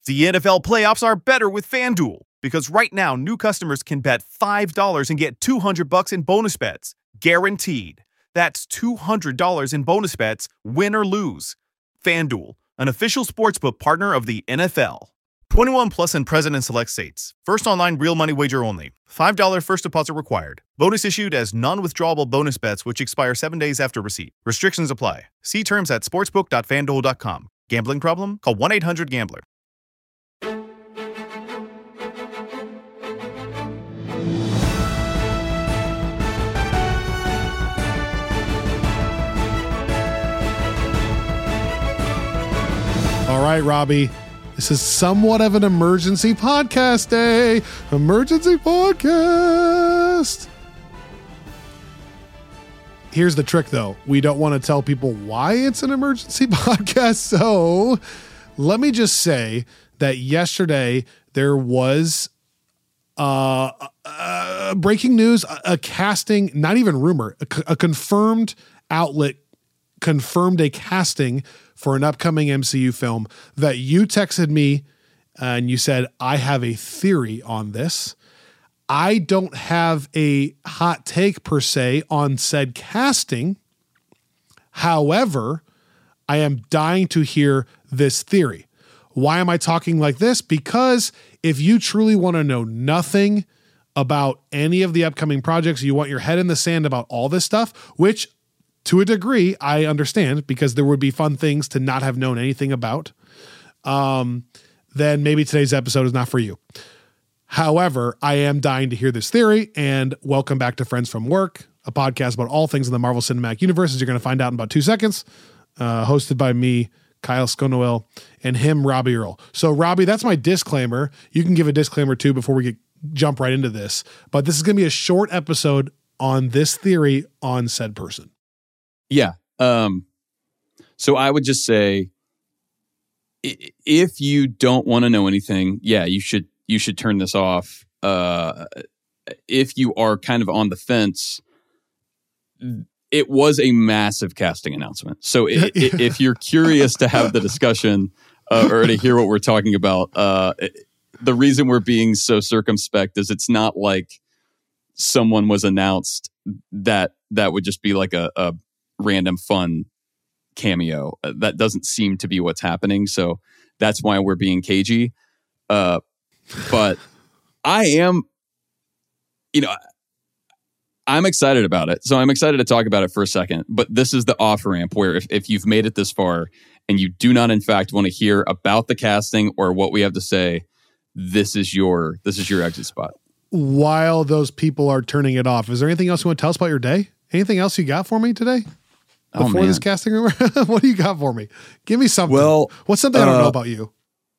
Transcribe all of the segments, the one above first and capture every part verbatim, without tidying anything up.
The N F L playoffs are better with FanDuel, because right now new customers can bet five dollars and get two hundred bucks in bonus bets, guaranteed. That's two hundred dollars in bonus bets, win or lose. FanDuel, an official sportsbook partner of the N F L. twenty-one plus and present in select states. First online real money wager only. five dollars first deposit required. Bonus issued as non-withdrawable bonus bets which expire seven days after receipt. Restrictions apply. See terms at sportsbook dot fan duel dot com. Gambling problem? Call one eight hundred gambler. All right, Robbie. This is somewhat of an emergency podcast day. Emergency podcast. Here's the trick, though. We don't want to tell people why it's an emergency podcast. So let me just say that yesterday there was uh, uh, breaking news, a, a casting, not even rumor, a, a confirmed outlet confirmed a casting for an upcoming M C U film that you texted me and you said, I have a theory on this. I don't have a hot take per se on said casting. However, I am dying to hear this theory. Why am I talking like this? Because if you truly want to know nothing about any of the upcoming projects, you want your head in the sand about all this stuff, which to a degree, I understand, because there would be fun things to not have known anything about, um, then maybe today's episode is not for you. However, I am dying to hear this theory, and welcome back to Friends from Work, a podcast about all things in the Marvel Cinematic Universe, as you're going to find out in about two seconds, uh, hosted by me, Kyle Sconowill, and him, Robbie Earl. So, Robbie, that's my disclaimer. You can give a disclaimer, too, before we get jump right into this. But this is going to be a short episode on this theory on said person. Yeah. Um, so I would just say, if you don't want to know anything, yeah, you should you should turn this off. Uh, if you are kind of on the fence, it was a massive casting announcement. So it, it, if you're curious to have the discussion uh, or to hear what we're talking about, uh, the reason we're being so circumspect is it's not like someone was announced that that would just be like a, a random fun cameo. Uh, that doesn't seem to be what's happening. So that's why we're being cagey. Uh, but I am, you know, I'm excited about it. So I'm excited to talk about it for a second. But this is the off ramp where if, if you've made it this far and you do not, in fact, want to hear about the casting or what we have to say, this is your this is your exit spot. While those people are turning it off, is there anything else you want to tell us about your day? Anything else you got for me today? Before oh, this casting rumor? What do you got for me? Give me something. Well, what's something uh, I don't know about you?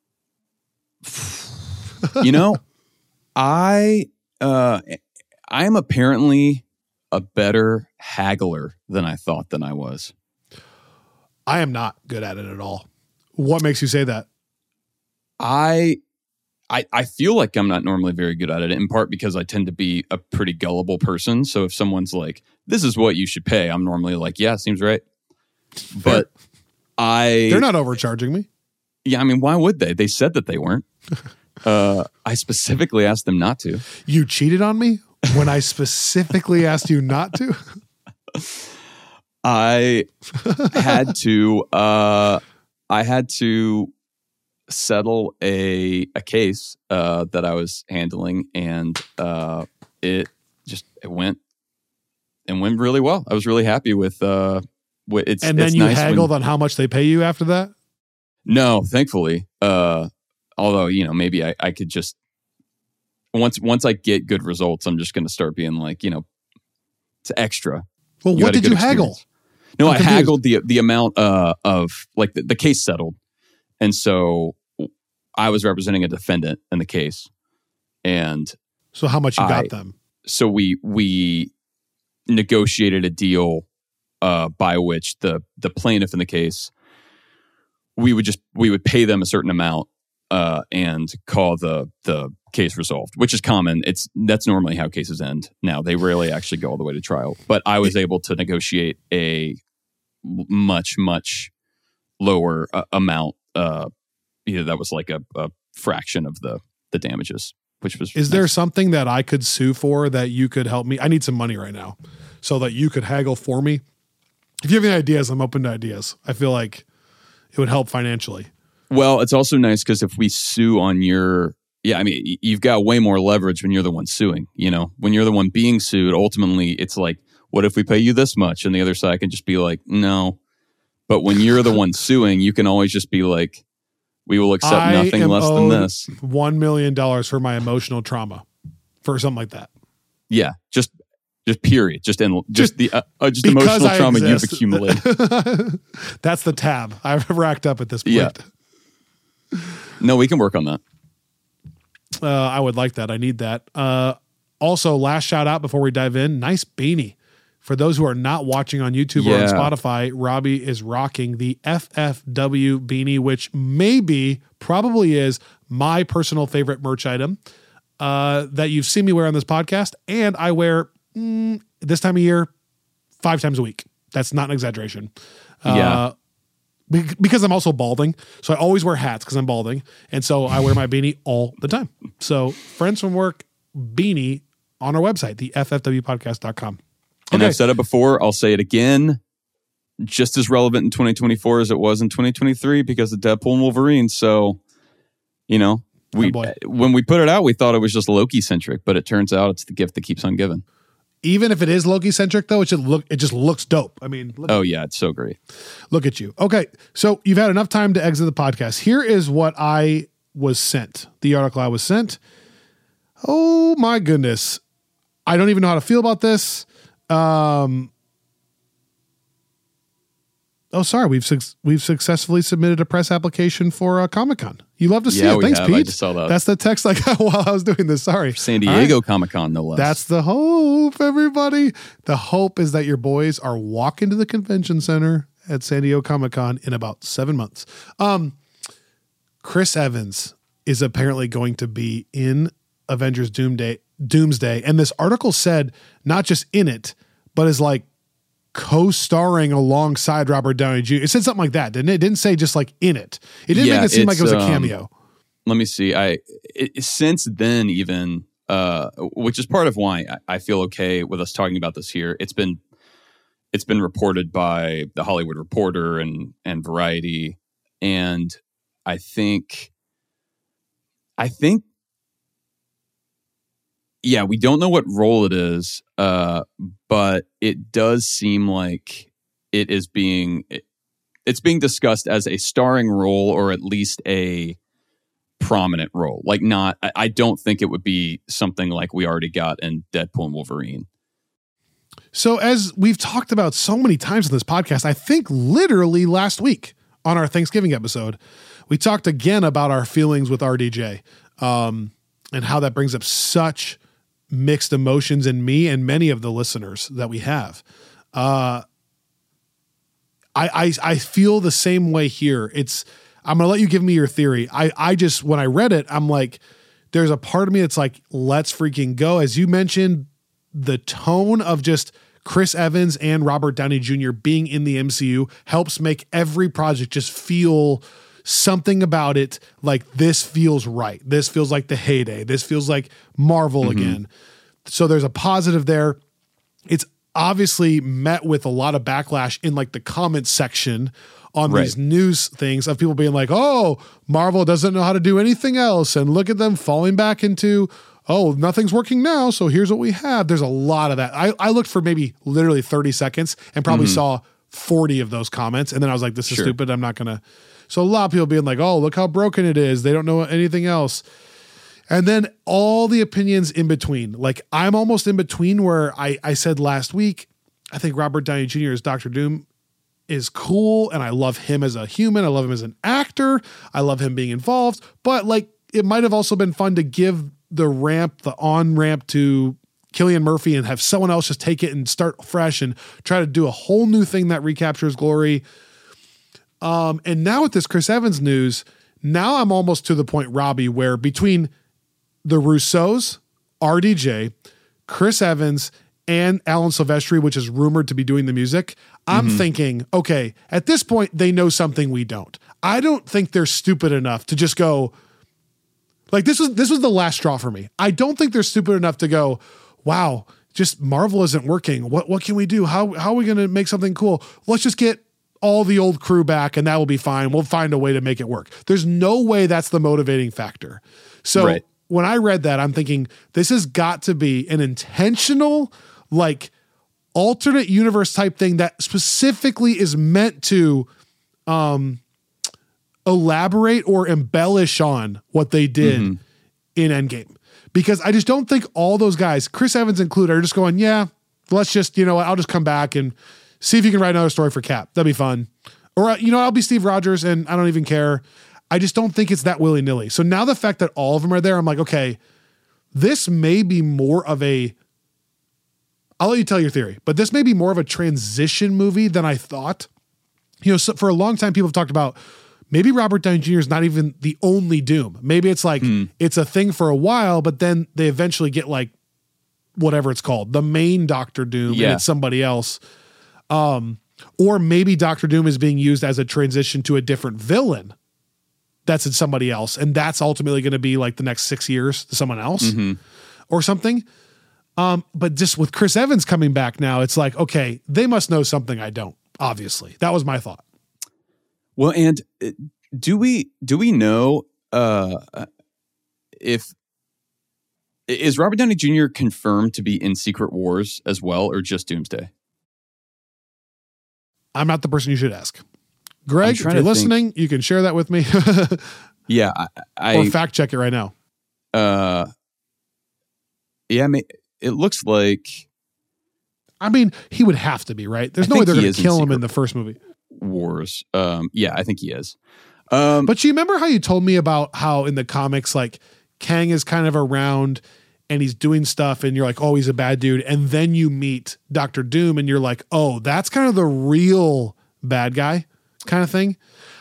You know, I uh, I am apparently a better haggler than I thought than I was. I am not good at it at all. What makes you say that? I I, I feel like I'm not normally very good at it, in part because I tend to be a pretty gullible person. So if someone's like, this is what you should pay, I'm normally like, yeah, seems right. But I... They're not overcharging me. Yeah, I mean, why would they? They said that they weren't. uh, I specifically asked them not to. You cheated on me when I specifically asked you not to? I had to... Uh, I had to... settle a a case uh, that I was handling, and uh, it just it went and went really well. I was really happy with uh, with it's. And then it's you nice haggled when, on how much they pay you after that? No, thankfully. Uh, although you know, maybe I, I could just once once I get good results, I'm just going to start being like, you know, it's extra. Well, you what did you experience. haggle? No, I'm I confused. haggled the the amount uh, of like the, the case settled. And so I was representing a defendant in the case. And so how much you I, got them? So we we negotiated a deal uh, by which the the plaintiff in the case, we would just we would pay them a certain amount uh, and call the the case resolved, which is common. It's that's normally how cases end. Now they rarely actually go all the way to trial. But I was able to negotiate a much much lower uh, amount uh, you know, that was like a, a fraction of the the damages, which was Is nice. there something that I could sue for that you could help me? I need some money right now so that you could haggle for me. If you have any ideas, I'm open to ideas. I feel like it would help financially. Well, it's also nice because if we sue on your, yeah, I mean, you've got way more leverage when you're the one suing. You know, when you're the one being sued, ultimately it's like, what if we pay you this much? And the other side can just be like, no. But when you're the one suing, you can always just be like, we will accept I nothing am less than owed this. one million dollars for my emotional trauma, for something like that. Yeah, just just period. Just in just, Just the uh, uh, just because emotional I trauma you've exist. accumulated. That's the tab I've racked up at this point. Yeah. No, we can work on that. Uh, I would like that. I need that. Uh, also, last shout out before we dive in. Nice beanie. For those who are not watching on YouTube or on Yeah. Spotify, Robbie is rocking the F F W beanie, which maybe, probably is my personal favorite merch item uh, that you've seen me wear on this podcast. And I wear mm, this time of year five times a week. That's not an exaggeration. Yeah. Uh, be- because I'm also balding. So I always wear hats because I'm balding. And so I wear my beanie all the time. So Friends from Work beanie on our website, the F F W podcast dot com. And Okay. I've said it before, I'll say it again. Just as relevant in twenty twenty-four as it was in twenty twenty-three because of Deadpool and Wolverine. So, you know, we Oh, boy. when we put it out, we thought it was just Loki centric, but it turns out it's the gift that keeps on giving. Even if it is Loki centric, though, it just look it just looks dope. I mean, look, Oh yeah, it's so great. look at you. Okay, so you've had enough time to exit the podcast. Here is what I was sent. The article I was sent. Oh my goodness, I don't even know how to feel about this. Um. Oh, sorry. We've suc we've successfully submitted a press application for uh, Comic-Con. You love to see Yeah, it. we Thanks, have. Pete. I just saw that. That's the text I got while I was doing this. Sorry. San All right. Diego Comic Con, no less. That's the hope, everybody. The hope is that your boys are walking to the convention center at San Diego Comic-Con in about seven months. Um, Chris Evans is apparently going to be in Avengers Doomsday, Doomsday. And this article said not just in it, but is like co-starring alongside Robert Downey Junior It said something like that, didn't it? It didn't say just like in it. It didn't Yeah, make it seem like it's, it was a um, cameo. Let me see. I it, since then even, uh, which is part of why I, I feel okay with us talking about this here. It's been it's been reported by the Hollywood Reporter and and Variety, and I think I think yeah, we don't know what role it is, uh, but it does seem like it is being it, it's being discussed as a starring role or at least a prominent role. Like not, I, I don't think it would be something like we already got in Deadpool and Wolverine. So as we've talked about so many times in this podcast, I think literally last week on our Thanksgiving episode, we talked again about our feelings with R D J um, and how that brings up such mixed emotions in me and many of the listeners that we have. Uh, I, I I feel the same way here. It's I'm gonna let you give me your theory. I I just when I read it, I'm like, there's a part of me that's like, let's freaking go. As you mentioned, the tone of just Chris Evans and Robert Downey Junior being in the M C U helps make every project just feel something about it like this feels right. This feels like the heyday. This feels like Marvel Mm-hmm. again. So there's a positive there. It's obviously met with a lot of backlash in like the comments section on Right. these news things of people being like, oh, Marvel doesn't know how to do anything else. And look at them falling back into, oh, nothing's working now. So here's what we have. There's a lot of that. I, I looked for maybe literally thirty seconds and probably saw forty of those comments. And then I was like, this is Sure. stupid. I'm not going to. So a lot of people being like, oh, look how broken it is. They don't know anything else. And then all the opinions in between. Like I'm almost in between where I, I said last week, I think Robert Downey Junior as Doctor Doom is cool. And I love him as a human. I love him as an actor. I love him being involved. But like it might have also been fun to give the ramp, the on ramp to Cillian Murphy and have someone else just take it and start fresh and try to do a whole new thing that recaptures glory. Um, and now with this Chris Evans news, now I'm almost to the point, Robbie, where between the Russos, R D J, Chris Evans, and Alan Silvestri, which is rumored to be doing the music, I'm mm-hmm. thinking, okay, at this point, they know something we don't. I don't think they're stupid enough to just go, like this was this was the last straw for me. I don't think they're stupid enough to go, wow, just Marvel isn't working. What what can we do? How how are we going to make something cool? Let's just get all the old crew back and that will be fine. We'll find a way to make it work. There's no way that's the motivating factor. So right. when I read that, I'm thinking this has got to be an intentional, like alternate universe type thing that specifically is meant to um, elaborate or embellish on what they did mm-hmm. in Endgame. Because I just don't think all those guys, Chris Evans included, are just going, yeah, let's just, you know, I'll just come back and see if you can write another story for Cap. That'd be fun. Or, you know, I'll be Steve Rogers and I don't even care. I just don't think it's that willy-nilly. So now the fact that all of them are there, I'm like, okay, this may be more of a, I'll let you tell your theory, but this may be more of a transition movie than I thought. You know, so for a long time, people have talked about maybe Robert Downey Junior is not even the only Doom. Maybe it's like, hmm. it's a thing for a while, but then they eventually get like, whatever it's called, the main Doctor Doom, yeah. and it's somebody else. Um, or maybe Doctor Doom is being used as a transition to a different villain that's in somebody else. And that's ultimately going to be like the next six years to someone else mm-hmm. or something. Um, but just with Chris Evans coming back now, it's like, okay, they must know something I don't, obviously. That was my thought. Well, and do we, do we know, uh, if, is Robert Downey Junior confirmed to be in Secret Wars as well, or just Doomsday? I'm not the person you should ask. Greg, if you're listening, think. you can share that with me. yeah. I, I, or fact check it right now. Uh, yeah, I mean, it looks like. I mean, he would have to be, right? There's I no way they're going to kill him in the first movie. Wars. Um, yeah, I think he is. Um, but you remember how you told me about how in the comics, like Kang is kind of around and he's doing stuff and you're like, oh, he's a bad dude. And then you meet Doctor Doom and you're like, oh, that's kind of the real bad guy kind of thing.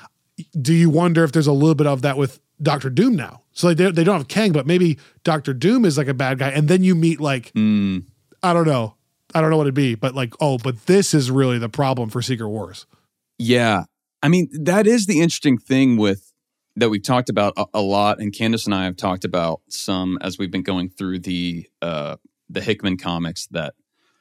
Do you wonder if there's a little bit of that with Doctor Doom now? So like they, they don't have Kang, but maybe Doctor Doom is like a bad guy. And then you meet like, mm. I don't know. I don't know what it'd be, but like, oh, but this is really the problem for Secret Wars. Yeah. I mean, that is the interesting thing with that we've talked about a, a lot, and Candace and I have talked about some as we've been going through the uh, the Hickman comics that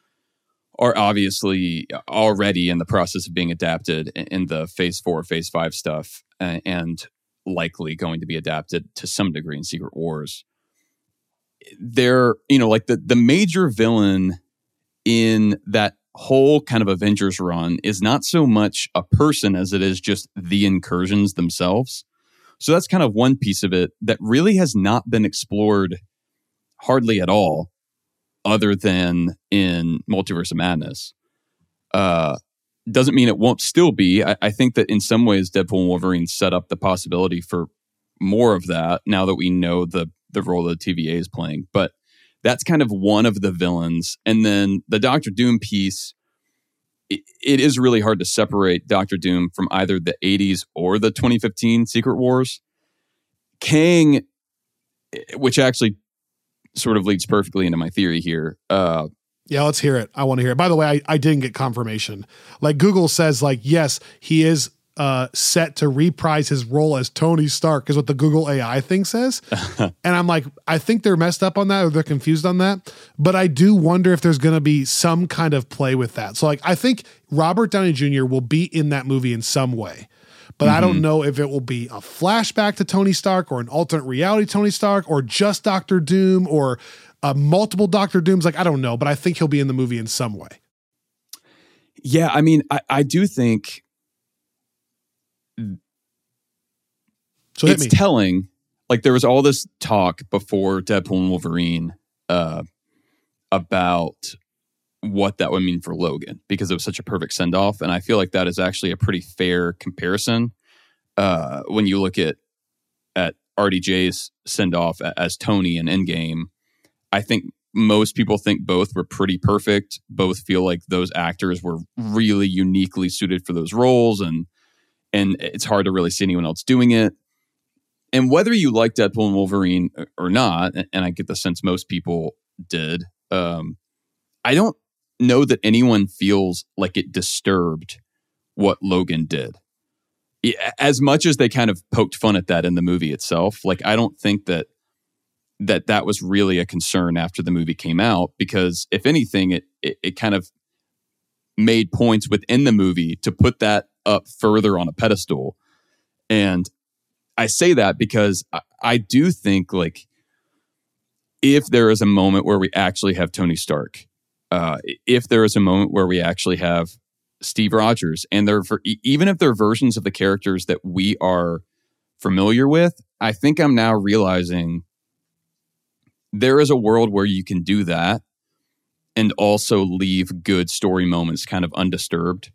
are obviously already in the process of being adapted in, in the Phase Four, Phase Five stuff, uh, and likely going to be adapted to some degree in Secret Wars. They're, you know, like the the major villain in that whole kind of Avengers run is not so much a person as it is just the incursions themselves. So that's kind of one piece of it that really has not been explored hardly at all, other than in Multiverse of Madness. Uh, doesn't mean it won't still be. I, I think that in some ways, Deadpool and Wolverine set up the possibility for more of that now that we know the the role that the T V A is playing. But that's kind of one of the villains. And then the Doctor Doom piece, it, it is really hard to separate Doctor Doom from either the eighties or the twenty fifteen Secret Wars. Kang, which actually sort of leads perfectly into my theory here. Uh, yeah, let's hear it. I want to hear it. By the way, I, I didn't get confirmation. Like Google says, like, yes, he is uh, set to reprise his role as Tony Stark is what the Google A I thing says. And I'm like, I think they're messed up on that or they're confused on that. But I do wonder if there's going to be some kind of play with that. So like, I think Robert Downey Junior will be in that movie in some way. But mm-hmm. I don't know if it will be a flashback to Tony Stark or an alternate reality Tony Stark or just Doctor Doom or uh, multiple Doctor Dooms. Like, I don't know, but I think he'll be in the movie in some way. Yeah, I mean, I, I do think so it's me. telling. Like, there was all this talk before Deadpool and Wolverine uh, about what that would mean for Logan because it was such a perfect send-off. And I feel like that is actually a pretty fair comparison uh, when you look at at R D J's send-off as Tony in Endgame. I think most people think both were pretty perfect. Both feel like those actors were really uniquely suited for those roles, and and it's hard to really see anyone else doing it. And whether you like Deadpool and Wolverine or not, and I get the sense most people did, um, I don't know that anyone feels like it disturbed what Logan did. As much as they kind of poked fun at that in the movie itself, like I don't think that that that was really a concern after the movie came out, because if anything, it it, it kind of made points within the movie to put that up further on a pedestal. And I say that because I, I do think, like, if there is a moment where we actually have Tony Stark, uh, if there is a moment where we actually have Steve Rogers, and they're even if they're versions of the characters that we are familiar with, I think I'm now realizing there is a world where you can do that and also leave good story moments kind of undisturbed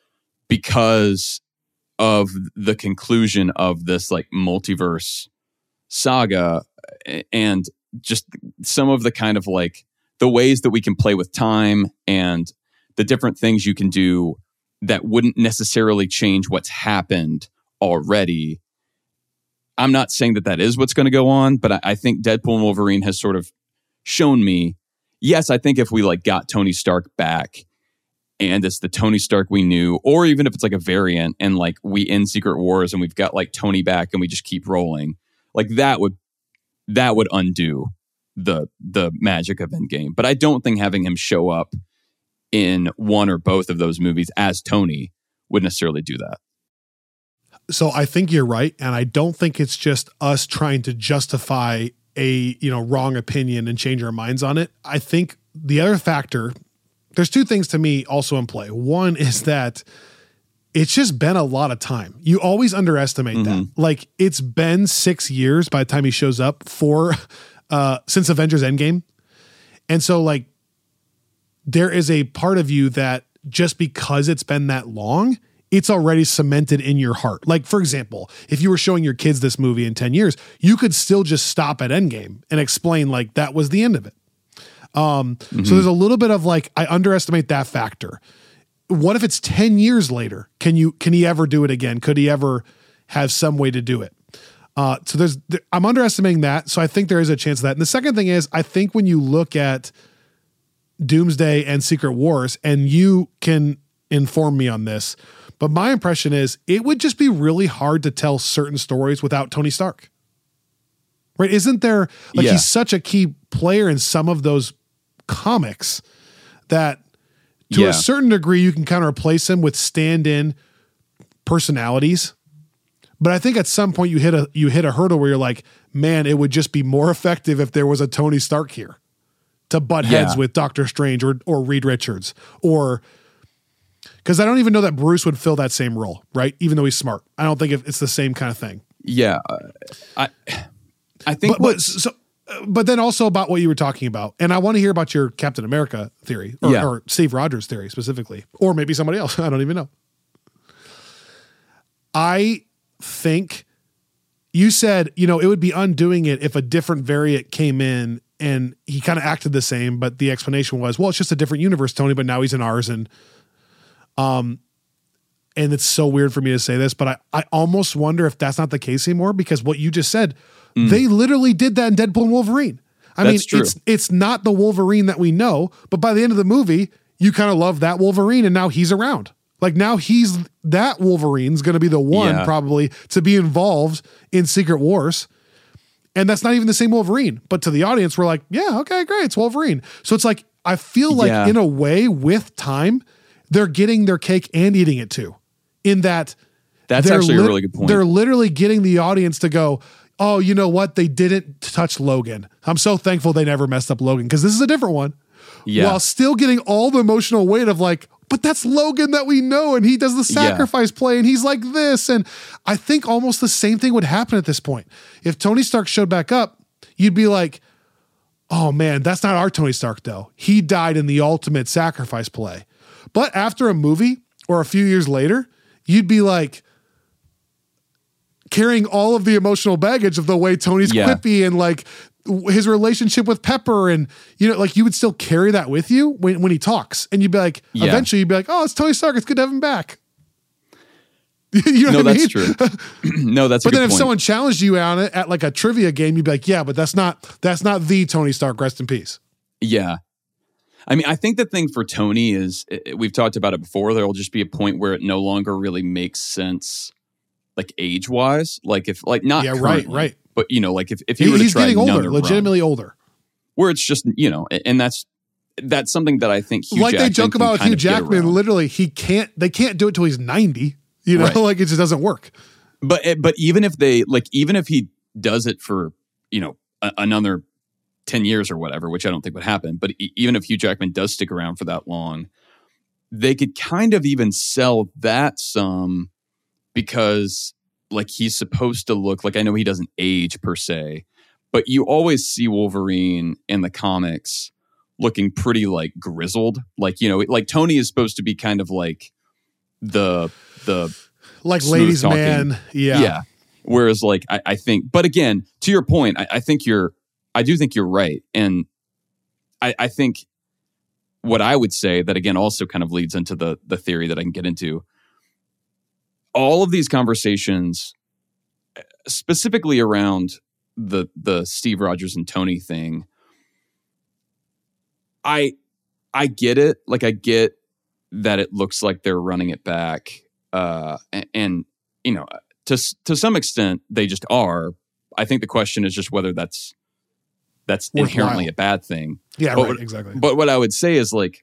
because of the conclusion of this like multiverse saga, and just some of the kind of like the ways that we can play with time and the different things you can do that wouldn't necessarily change what's happened already. I'm not saying that that is what's going to go on, but I, I think Deadpool and Wolverine has sort of shown me, yes, I think if we like got Tony Stark back and it's the Tony Stark we knew, or even if it's like a variant and like we end Secret Wars and we've got like Tony back and we just keep rolling, like that would, that would undo the, the magic of Endgame. But I don't think having him show up in one or both of those movies as Tony would necessarily do that. So I think you're right. And I don't think it's just us trying to justify a, you know, wrong opinion and change our minds on it. I think the other factor, there's two things to me also in play. One is that it's just been a lot of time. You always underestimate mm-hmm. that. Like, it's been six years by the time he shows up for, uh, since Avengers Endgame. And so like, there is a part of you that just because it's been that long, it's already cemented in your heart. Like, for example, if you were showing your kids this movie in ten years, you could still just stop at Endgame and explain like that was the end of it. Um, mm-hmm. So there's a little bit of like, I underestimate that factor. What if it's ten years later? Can you, can he ever do it again? Could he ever have some way to do it? Uh, so there's, there, I'm underestimating that. So I think there is a chance of that. And the second thing is, I think when you look at Doomsday and Secret Wars, and you can inform me on this, but my impression is it would just be really hard to tell certain stories without Tony Stark. Right? Isn't there, like, yeah. he's such a key player in some of those comics that to yeah. a certain degree you can kind of replace him with stand-in personalities. But I think at some point you hit a you hit a hurdle where you're like, man, it would just be more effective if there was a Tony Stark here to butt heads yeah. with Doctor Strange or or Reed Richards, or because I don't even know that Bruce would fill that same role, right? Even though he's smart, I don't think it's the same kind of thing. Yeah, uh, I I think. But, but so, but then also about what you were talking about, and I want to hear about your Captain America theory, or, yeah. or Steve Rogers theory specifically, or maybe somebody else. I don't even know. I think you said, you know, it would be undoing it if a different variant came in and he kind of acted the same, but the explanation was, well, it's just a different universe, Tony, but now he's in ours. And, um, and it's so weird for me to say this, but I, I almost wonder if that's not the case anymore, because what you just said, mm. they literally did that in Deadpool and Wolverine. I that's mean, true. it's, it's not the Wolverine that we know, but by the end of the movie, you kind of love that Wolverine, and now he's around. Like, now he's, that Wolverine's going to be the one yeah. probably to be involved in Secret Wars. And that's not even the same Wolverine, but to the audience, we're like, yeah, okay, great. It's Wolverine. So it's like, I feel like yeah. in a way with time, they're getting their cake and eating it too. In that that's actually li- a really good point. They're literally getting the audience to go, oh, you know what? They didn't touch Logan. I'm so thankful they never messed up Logan, because this is a different one. Yeah. While still getting all the emotional weight of like, but that's Logan that we know, and he does the sacrifice yeah. play, and he's like this. And I think almost the same thing would happen at this point. If Tony Stark showed back up, you'd be like, oh man, that's not our Tony Stark though. He died in the ultimate sacrifice play. But after a movie or a few years later, you'd be like carrying all of the emotional baggage of the way Tony's yeah. quippy and like his relationship with Pepper, and you know, like you would still carry that with you when, when he talks, and you'd be like, yeah. eventually you'd be like, oh, it's Tony Stark. It's good to have him back. You know no, what I that's mean? true. No, that's. But a then good if point. someone challenged you on it at like a trivia game, you'd be like, yeah, but that's not that's not the Tony Stark. Rest in peace. Yeah, I mean, I think the thing for Tony is, it, we've talked about it before, there will just be a point where it no longer really makes sense, like age-wise. Like if, like not yeah, currently, right, right. but you know, like if, if he, he were to he's try getting older, another legitimately run, older. where it's just, you know, and that's, that's something that I think Hugh like Jackman they joke about with Hugh Jackman, literally he can't, they can't do it till he's ninety, you know, right. Like it just doesn't work. But, but even if they, like, even if he does it for, you know, a, another ten years or whatever, which I don't think would happen, but e- even if Hugh Jackman does stick around for that long, they could kind of even sell that some because, like, he's supposed to look like, I know he doesn't age per se, but you always see Wolverine in the comics looking pretty, like, grizzled. Like, you know, like Tony is supposed to be kind of like the, the, like ladies' talking. Man. Yeah. Yeah. Whereas, like, I, I think, but again, to your point, I, I think you're, I do think you're right. And I, I think what I would say that, again, also kind of leads into the the theory that I can get into. All of these conversations, specifically around the the Steve Rogers and Tony thing, I I get it. Like, I get that it looks like they're running it back. Uh, and, and, you know, to to some extent, they just are. I think the question is just whether that's that's worthwhile. Inherently a bad thing. Yeah, but right, what, exactly. But what I would say is, like,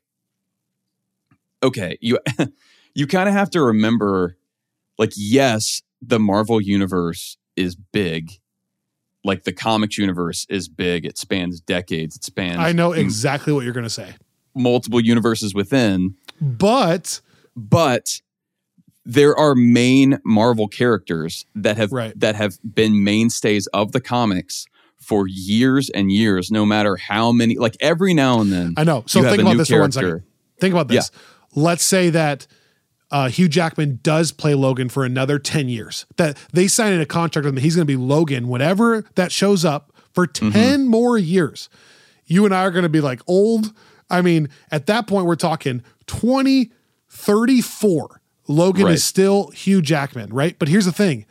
okay, you you kind of have to remember, like, yes, the Marvel universe is big. Like, the comics universe is big. It spans decades. It spans... I know exactly m- what you're going to say. Multiple universes within. But... But... there are main Marvel characters that have right. that have been mainstays of the comics for years and years, no matter how many, like every now and then. I know. So think about this character. for one second. Think about this. Yeah. Let's say that uh, Hugh Jackman does play Logan for another ten years. That they sign in a contract with him. He's going to be Logan whenever that shows up for ten mm-hmm. more years. You and I are going to be like old. I mean, at that point, we're talking twenty thirty-four. Logan right. is still Hugh Jackman, right? But here's the thing.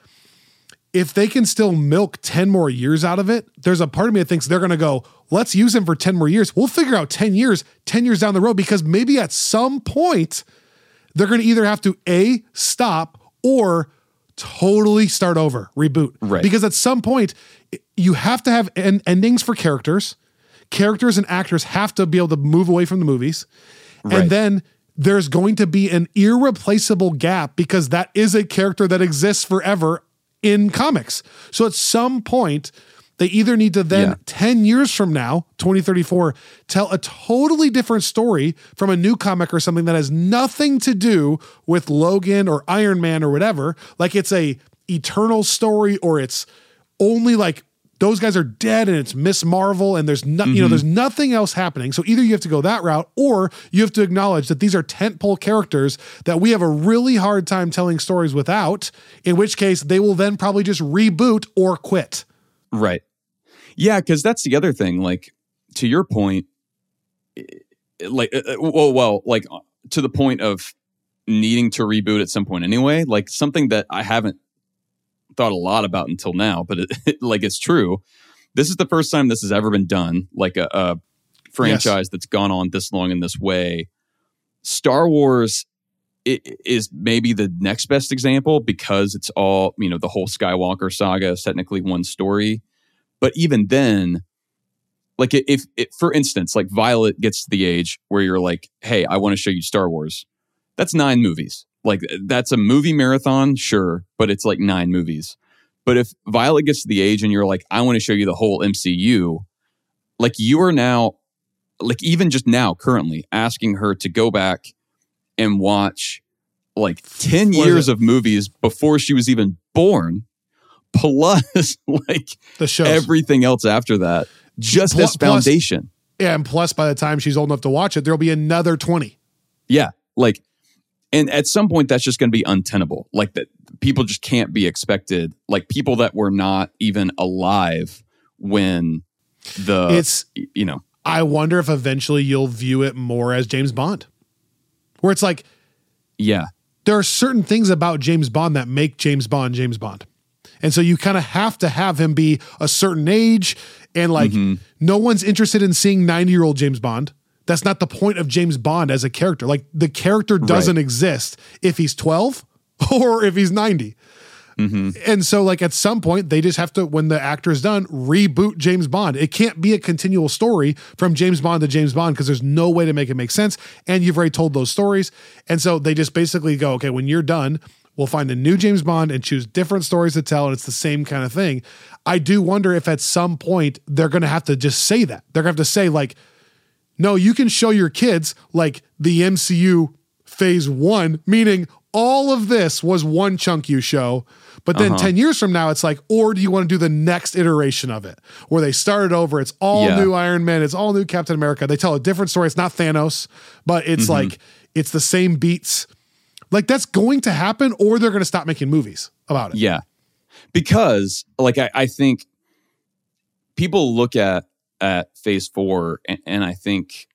If they can still milk ten more years out of it, there's a part of me that thinks they're going to go, let's use him for ten more years. We'll figure out ten years, ten years down the road, because maybe at some point they're going to either have to A, stop, or totally start over, reboot. Right. Because at some point you have to have en- endings for characters. Characters and actors have to be able to move away from the movies. Right. And then there's going to be an irreplaceable gap because that is a character that exists forever in comics. So at some point, they either need to then, yeah. ten years from now, twenty thirty-four, tell a totally different story from a new comic or something that has nothing to do with Logan or Iron Man or whatever. Like it's a eternal story, or it's only like those guys are dead and it's Miss Marvel and there's no, mm-hmm. you know, there's nothing else happening. So either you have to go that route, or you have to acknowledge that these are tentpole characters that we have a really hard time telling stories without, in which case they will then probably just reboot or quit. Right. Yeah. Cause that's the other thing. Like, to your point, like, well, well, like to the point of needing to reboot at some point anyway, like something that I haven't thought a lot about until now, but it, it, like it's true. This is the first time this has ever been done, like a, a franchise yes. that's gone on this long in this way. Star Wars it, is maybe the next best example because it's all, you know, the whole Skywalker saga is technically one story. But even then, like if, if for instance, like Violet gets to the age where you're like, hey, I want to show you Star Wars. That's nine movies. Like, that's a movie marathon, sure, but it's like nine movies. But if Violet gets to the age and you're like, I want to show you the whole M C U, like you are now, like even just now, currently, asking her to go back and watch like ten what years of movies before she was even born, plus like the shows. Everything else after that, just plus, as foundation. Plus, yeah, and plus by the time she's old enough to watch it, there'll be another twenty. Yeah, like... And at some point, that's just going to be untenable. Like that, people just can't be expected. Like people that were not even alive when the, it's, you know. I wonder if eventually you'll view it more as James Bond, where it's like, yeah, there are certain things about James Bond that make James Bond James Bond, and so you kind of have to have him be a certain age, and like mm-hmm. no one's interested in seeing ninety year old James Bond. That's not the point of James Bond as a character. Like the character doesn't Right. exist if he's twelve or if he's ninety. Mm-hmm. And so like at some point they just have to, when the actor is done, reboot James Bond. It can't be a continual story from James Bond to James Bond because there's no way to make it make sense. And you've already told those stories. And so they just basically go, okay, when you're done, we'll find a new James Bond and choose different stories to tell. And it's the same kind of thing. I do wonder if at some point they're going to have to just say that. They're going to have to say like, no, you can show your kids like the M C U phase one, meaning all of this was one chunk you show. But then Uh-huh. ten years from now, it's like, or do you want to do the next iteration of it where they started over? It's all Yeah. new Iron Man. It's all new Captain America. They tell a different story. It's not Thanos, but it's Mm-hmm. like, it's the same beats. Like that's going to happen, or they're going to stop making movies about it. Yeah. Because like I, I think people look at at phase four and, and I think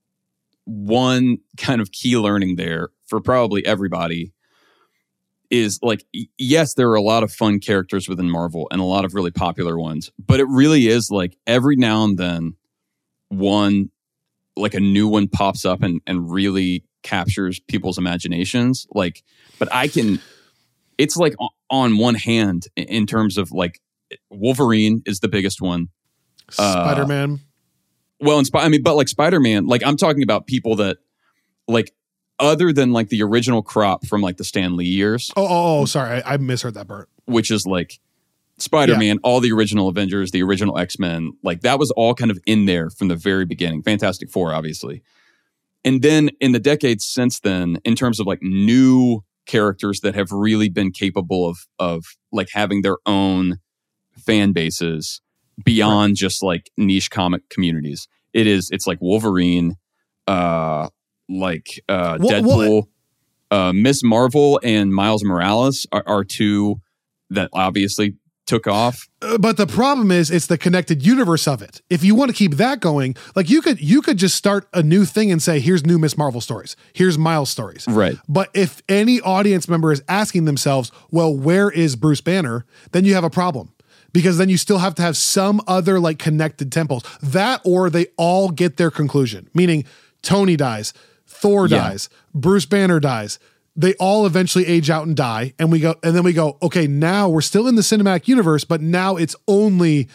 one kind of key learning there for probably everybody is like, y- yes, there are a lot of fun characters within Marvel and a lot of really popular ones, but it really is like every now and then one, like a new one pops up and, and really captures people's imaginations. Like, but I can, it's like o- on one hand i- in terms of like Wolverine is the biggest one. Uh, Spider-Man. Well, in Sp- I mean, but like Spider-Man, like I'm talking about people that like other than like the original crop from like the Stan Lee years, Oh, oh, oh sorry. I, I misheard that part. which is like Spider-Man, all the original Avengers, the original X-Men, like that was all kind of in there from the very beginning. Fantastic Four, obviously. And then in the decades since then, in terms of like new characters that have really been capable of of like having their own fan bases beyond just like niche comic communities. It is, it's like Wolverine, uh, like uh, Wha- Deadpool, uh, Miss Marvel, and Miles Morales are, are two that obviously took off. Uh, but the problem is it's the connected universe of it. If you want to keep that going, like you could you could just start a new thing and say, here's new Miss Marvel stories. Here's Miles stories. Right. But if any audience member is asking themselves, well, where is Bruce Banner? Then you have a problem. Because then you still have to have some other like connected temples. That or they all get their conclusion. Meaning Tony dies, Thor Yeah. dies, Bruce Banner dies. They all eventually age out and die. And we go, and then we go, okay, now we're still in the cinematic universe, but now it's only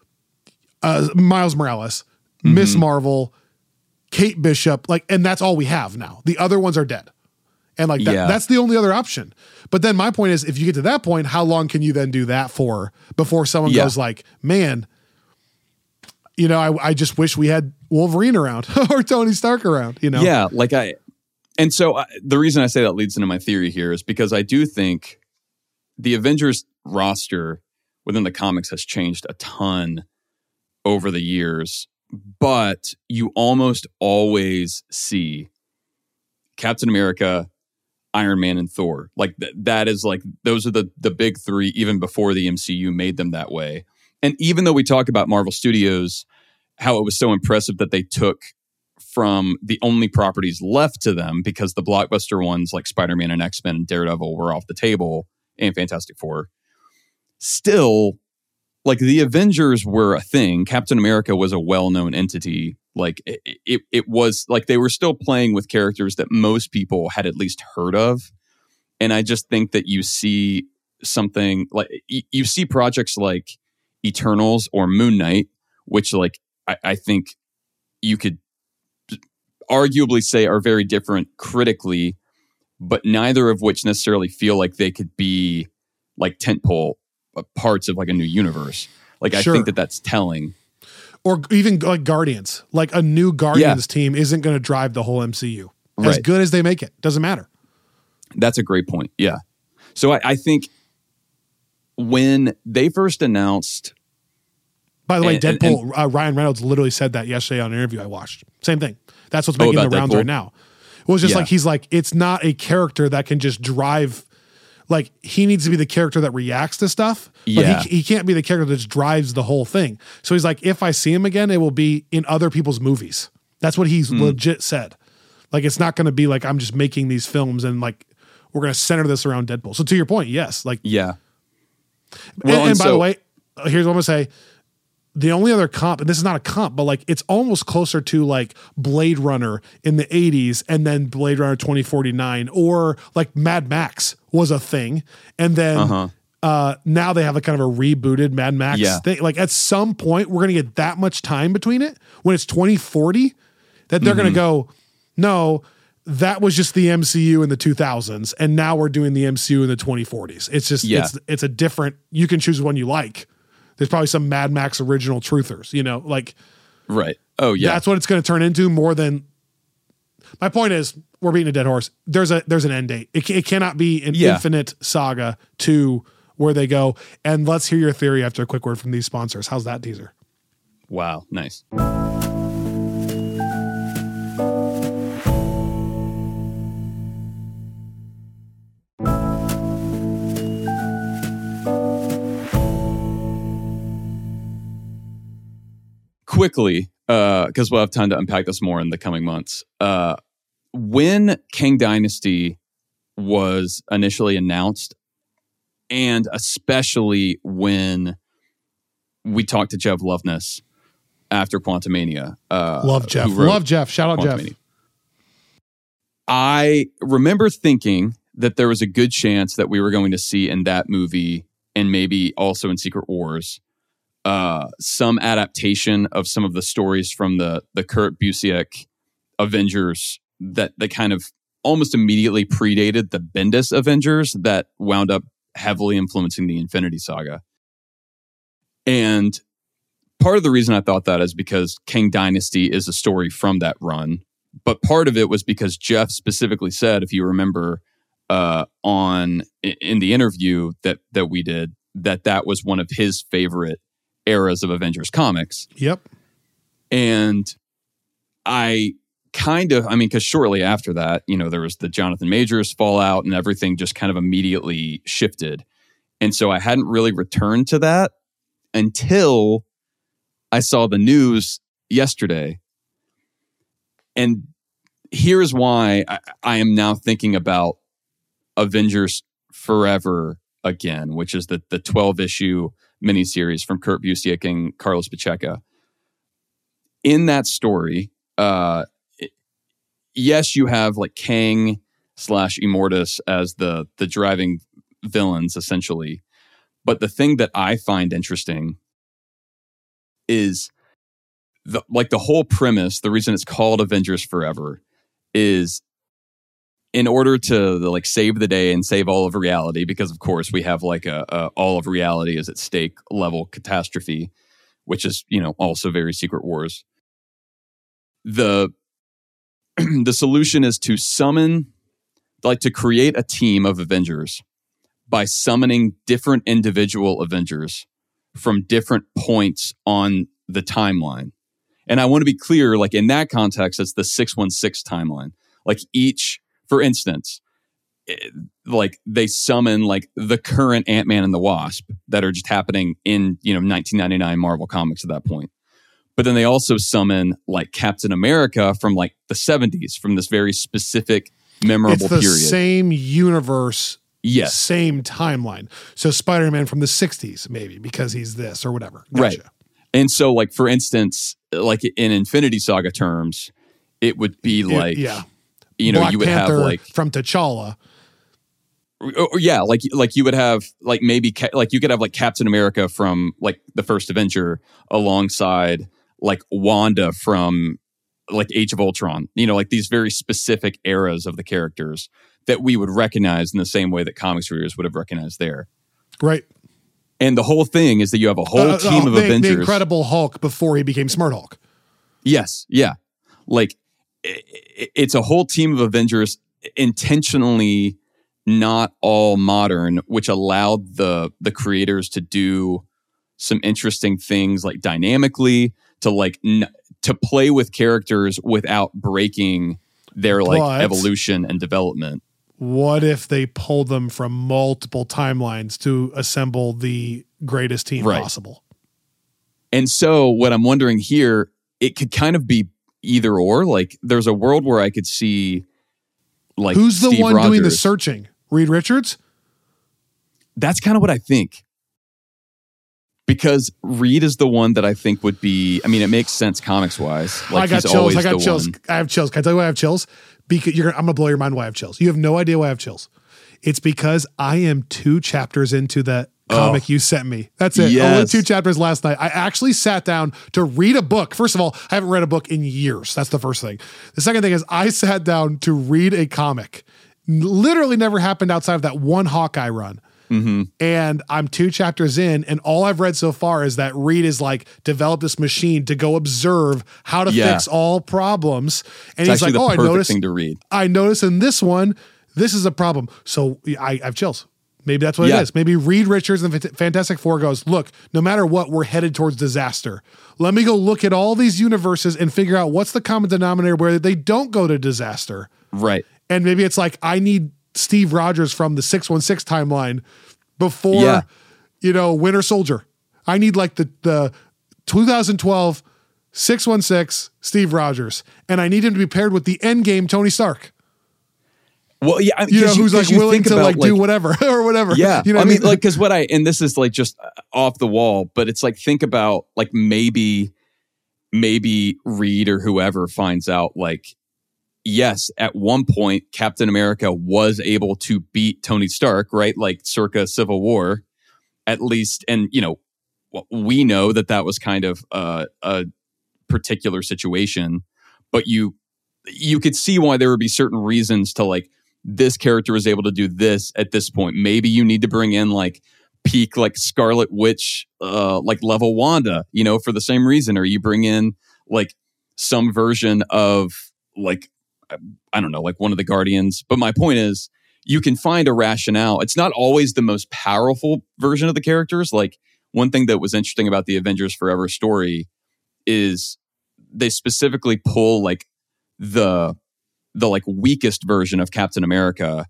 uh, Miles Morales, Miss Marvel, Kate Bishop, like, and that's all we have now. The other ones are dead. And like that, Yeah. that's the only other option. But then my point is, if you get to that point, how long can you then do that for before someone Yeah. goes like, man, you know, I, I just wish we had Wolverine around or Tony Stark around, you know? Yeah, like I, and so I, the reason I say that leads into my theory here is because I do think the Avengers roster within the comics has changed a ton over the years, but you almost always see Captain America, Iron Man, and Thor. Like th- that is like, those are the the big three even before the M C U made them that way. And even though we talk about Marvel Studios, how it was so impressive that they took from the only properties left to them because the blockbuster ones like Spider-Man and X-Men and Daredevil were off the table and Fantastic Four. Still, like the Avengers were a thing. Captain America was a well-known entity. Like it, it, it was like they were still playing with characters that most people had at least heard of. And I just think that you see something like you, you see projects like Eternals or Moon Knight, which like I, I think you could arguably say are very different critically, but neither of which necessarily feel like they could be like tentpole parts of like a new universe. Like I Sure. think that that's telling. Or even like Guardians, like a new Guardians team isn't going to drive the whole M C U. As Right. good as they make it, doesn't matter. That's a great point. Yeah. So I, I think when they first announced, By the way, And- and- Deadpool, uh, Ryan Reynolds literally said that yesterday on an interview I watched. Same thing. That's what's Oh, making the about rounds Deadpool? right now. It was just Yeah. like, he's like, it's not a character that can just drive. Like, he needs to be the character that reacts to stuff, but Yeah. he, he can't be the character that just drives the whole thing. So he's like, if I see him again, it will be in other people's movies. That's what he's Hmm. legit said. Like, it's not going to be like, I'm just making these films and like, we're going to center this around Deadpool. So to your point, yes. Like, yeah. and, Well, and and by the so- way, uh, here's what I'm going to say. the only other comp, and this is not a comp, but like it's almost closer to like Blade Runner in the eighties and then Blade Runner twenty forty-nine, or like Mad Max was a thing. And then uh-huh. uh, now they have a kind of a rebooted Mad Max yeah. thing. Like at some point, we're going to get that much time between it when it's twenty forty that they're mm-hmm. going to go, no, that was just the M C U in the two thousands. And now we're doing the M C U in the twenty forties. It's just, yeah. it's, it's a different, you can choose one you like. There's probably some Mad Max original truthers, you know, like, right. Oh yeah. That's what it's going to turn into more than, my point is we're beating a dead horse. There's a, there's an end date. It, it cannot be an yeah. infinite saga to where they go. And let's hear your theory after a quick word from these sponsors. How's that teaser? Wow. Nice. Quickly, because uh, we'll have time to unpack this more in the coming months. Uh, when Kang Dynasty was initially announced, and especially when we talked to Jeff Loveness after Quantumania. Uh, Love Jeff. Love Jeff. Shout out Jeff. I remember thinking that there was a good chance that we were going to see in that movie, and maybe also in Secret Wars, Uh, some adaptation of some of the stories from the the Kurt Busiek Avengers that that kind of almost immediately predated the Bendis Avengers that wound up heavily influencing the Infinity Saga. And part of the reason I thought that is because Kang Dynasty is a story from that run, but part of it was because Jeff specifically said, if you remember, uh, on in the interview that that we did, that that was one of his favorite eras of Avengers comics. Yep. And I kind of, I mean, because shortly after that, you know, there was the Jonathan Majors fallout and everything just kind of immediately shifted. And so I hadn't really returned to that until I saw the news yesterday. And here's why I, I am now thinking about Avengers Forever again, which is the the twelve issue miniseries from Kurt Busiek and Carlos Pacheco. In that story, uh, it, yes, you have like Kang slash Immortus as the the driving villains, essentially. But the thing that I find interesting is the like the whole premise, the reason it's called Avengers Forever is in order to like save the day and save all of reality, because of course we have like a, a all of reality is at stake level catastrophe, which is, you know, also very Secret Wars. The the solution is to summon, like to create a team of Avengers by summoning different individual Avengers from different points on the timeline. And I want to be clear, like in that context, it's the six one six timeline. Like each, for instance, it, like they summon like the current Ant-Man and the Wasp that are just happening in, you know, nineteen ninety-nine Marvel Comics at that point. But then they also summon like Captain America from like the seventies, from this very specific, memorable it's the period. Same universe, yes, same timeline. So Spider-Man from the sixties, maybe because he's this or whatever. Gotcha. Right. And so, like for instance, like in Infinity Saga terms, it would be like, it, yeah, you know, Black you would Panther have like from T'Challa. Or, or yeah, like like you would have like maybe ca- like you could have like Captain America from like the first Avenger alongside like Wanda from like Age of Ultron. You know, like these very specific eras of the characters that we would recognize in the same way that comics readers would have recognized there. Right. And the whole thing is that you have a whole uh, team uh, of the, Avengers. The Incredible Hulk before he became Smart Hulk. Yes, yeah. Like it, it's a whole team of Avengers intentionally not all modern, which allowed the the creators to do some interesting things like dynamically to like n- to play with characters without breaking their like but evolution and development. What if they pulled them from multiple timelines to assemble the greatest team right. possible? And so what I'm wondering here, it could kind of be either or. Like there's a world where I could see like who's the Steve one Rogers. doing the searching? Reed Richards? That's kind of what I think. Because Reed is the one that I think would be, I mean, it makes sense comics wise. Like, I got he's chills. I got the chills. one. I have chills. Can I tell you why I have chills? Because you're, I'm going to blow your mind why I have chills. You have no idea why I have chills. It's because I am two chapters into the comic Oh. you sent me. That's it. Yes. Only two chapters last night. I actually sat down to read a book. First of all, I haven't read a book in years. That's the first thing. The second thing is I sat down to read a comic. Literally never happened outside of that one Hawkeye run. Mm-hmm. And I'm two chapters in, and all I've read so far is that Reed is like developed this machine to go observe how to Yeah. fix all problems. And It's he's like, actually "Oh, the I perfect noticed. thing to read. I noticed in this one, this is a problem." So I, I have chills. Maybe that's what Yeah. it is. Maybe Reed Richards and the Fantastic Four goes, "Look, no matter what, we're headed towards disaster. Let me go look at all these universes and figure out what's the common denominator where they don't go to disaster." Right. And maybe it's like, I need Steve Rogers from the six one six timeline before, Yeah. you know, Winter Soldier. I need like the, the twenty twelve six one six Steve Rogers. And I need him to be paired with the Endgame Tony Stark. Well, yeah. I- You know, 'cause who's 'cause like willing think to about, like, do whatever or whatever. Yeah. You know I what mean, like, because what I, and this is like just off the wall, but it's like, think about like maybe, maybe Reed or whoever finds out like, yes, at one point, Captain America was able to beat Tony Stark, right? Like circa Civil War, at least. And, you know, we know that that was kind of uh, a particular situation, but you, you could see why there would be certain reasons to like, this character was able to do this at this point. Maybe you need to bring in like peak, like Scarlet Witch, uh, like level Wanda, you know, for the same reason. Or you bring in like some version of like, I don't know, like one of the Guardians. But my point is, you can find a rationale. It's not always the most powerful version of the characters. Like one thing that was interesting about the Avengers Forever story is they specifically pull like the the like weakest version of Captain America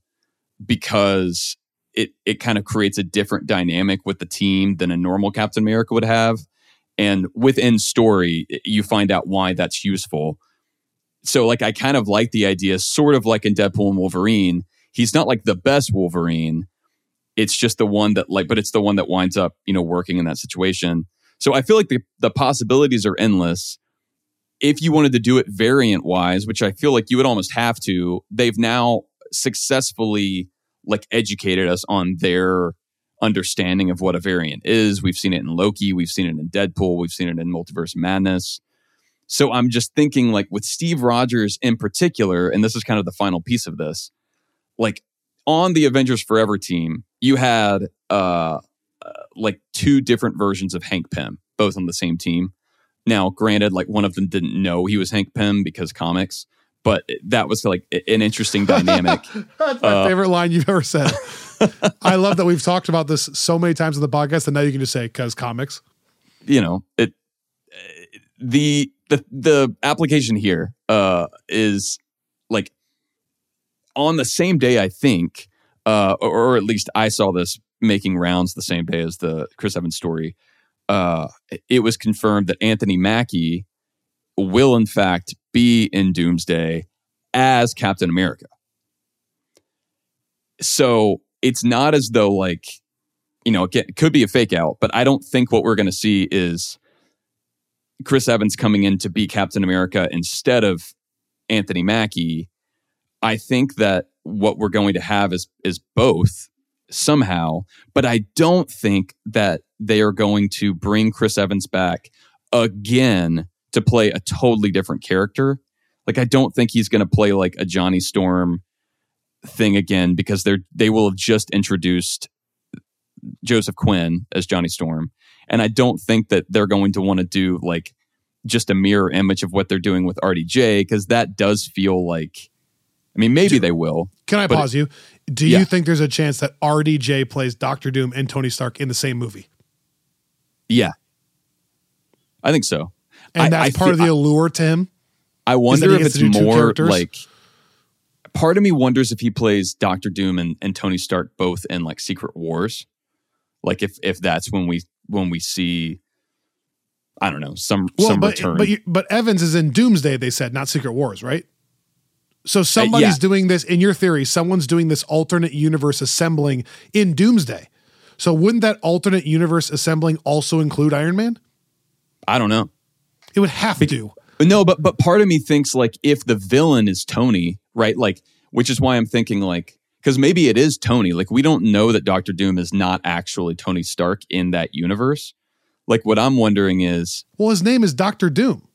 because it it kind of creates a different dynamic with the team than a normal Captain America would have. And within story, you find out why that's useful. So like I kind of like the idea, sort of like in Deadpool and Wolverine. He's not like the best Wolverine. It's just the one that like, but it's the one that winds up, you know, working in that situation. So I feel like the, the possibilities are endless. If you wanted to do it variant wise, which I feel like you would almost have to, they've now successfully like educated us on their understanding of what a variant is. We've seen it in Loki. We've seen it in Deadpool. We've seen it in Multiverse Madness. So I'm just thinking like with Steve Rogers in particular, and this is kind of the final piece of this, like on the Avengers Forever team, you had uh, uh like two different versions of Hank Pym, both on the same team. Now, granted, like one of them didn't know he was Hank Pym because comics, but that was like an interesting dynamic. That's my uh, favorite line you've ever said. I love that we've talked about this so many times in the podcast, and now you can just say, because comics. You know, it the the the application here uh, is like on the same day, I think, uh, or, or at least I saw this making rounds the same day as the Chris Evans story. Uh, it was confirmed that Anthony Mackie will, in fact, be in Doomsday as Captain America. So it's not as though, like, you know, it could be a fake out, but I don't think what we're going to see is Chris Evans coming in to be Captain America instead of Anthony Mackie. I think that what we're going to have is is both somehow, but I don't think that they are going to bring Chris Evans back again to play a totally different character. Like, I don't think he's going to play like a Johnny Storm thing again, because they're they will have just introduced Joseph Quinn as Johnny Storm, and I don't think that they're going to want to do like just a mirror image of what they're doing with R D J, because that does feel like, I mean, maybe Do, they will. Can I pause you? Do yeah. you think there's a chance that R D J plays Doctor Doom and Tony Stark in the same movie? Yeah, I think so. And I, that's I part th- of the allure to him? I wonder if gets it's to do two more characters? like, part of me wonders if he plays Doctor Doom and, and Tony Stark both in like Secret Wars. Like if if that's when we when we see, I don't know, some Well, some but, return. But, you, but Evans is in Doomsday, they said, not Secret Wars, right? So somebody's Uh, yeah. doing this, in your theory, someone's doing this alternate universe assembling in Doomsday. So wouldn't that alternate universe assembling also include Iron Man? I don't know. It would have to. No, but but part of me thinks like if the villain is Tony, right? Like, which is why I'm thinking like, because maybe it is Tony. Like, we don't know that Doctor Doom is not actually Tony Stark in that universe. Like, what I'm wondering is, well, his name is Doctor Doom.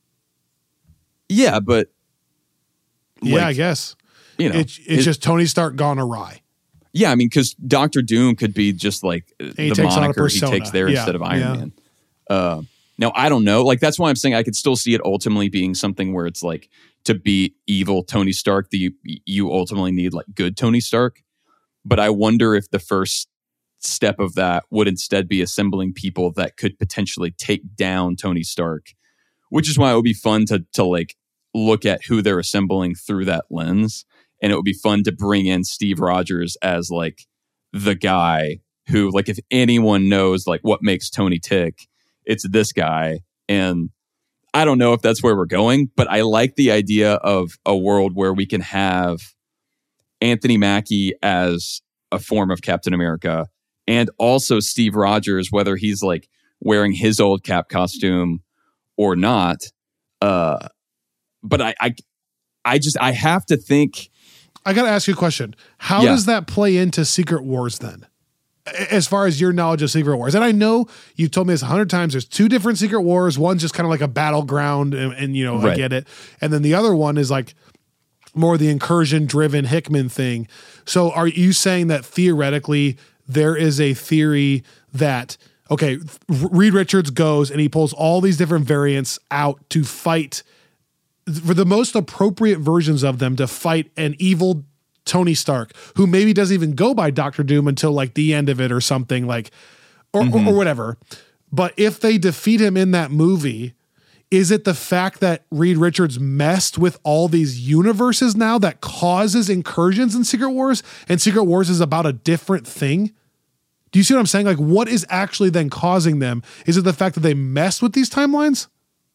Yeah, but yeah, like, I guess you know, it, it's it, just Tony Stark gone awry. Yeah, I mean, because Doctor Doom could be just like he the moniker he takes there yeah, instead of Iron yeah. Man. Uh, now, I don't know. Like, that's why I'm saying I could still see it ultimately being something where it's like to be evil Tony Stark, the you, you ultimately need like good Tony Stark. But I wonder if the first step of that would instead be assembling people that could potentially take down Tony Stark, which is why it would be fun to to like look at who they're assembling through that lens. And it would be fun to bring in Steve Rogers as like the guy who, like, if anyone knows like what makes Tony tick, it's this guy. And I don't know if that's where we're going, but I like the idea of a world where we can have Anthony Mackie as a form of Captain America and also Steve Rogers, whether he's like wearing his old Cap costume or not. Uh, but I, I, I just, I have to think. I got to ask you a question. How Yeah. does that play into Secret Wars then? As far as your knowledge of Secret Wars. And I know you've told me this a hundred times. There's two different Secret Wars. One's just kind of like a battleground and, and you know, Right. I get it. And then the other one is like more the incursion driven Hickman thing. So are you saying that theoretically there is a theory that, okay, Reed Richards goes and he pulls all these different variants out to fight for the most appropriate versions of them to fight an evil Tony Stark, who maybe doesn't even go by Doctor Doom until like the end of it or something like, or, Mm-hmm. or, or whatever. But if they defeat him in that movie, is it the fact that Reed Richards messed with all these universes now that causes incursions in Secret Wars, and Secret Wars is about a different thing? Do you see what I'm saying? Like, what is actually then causing them? Is it the fact that they messed with these timelines?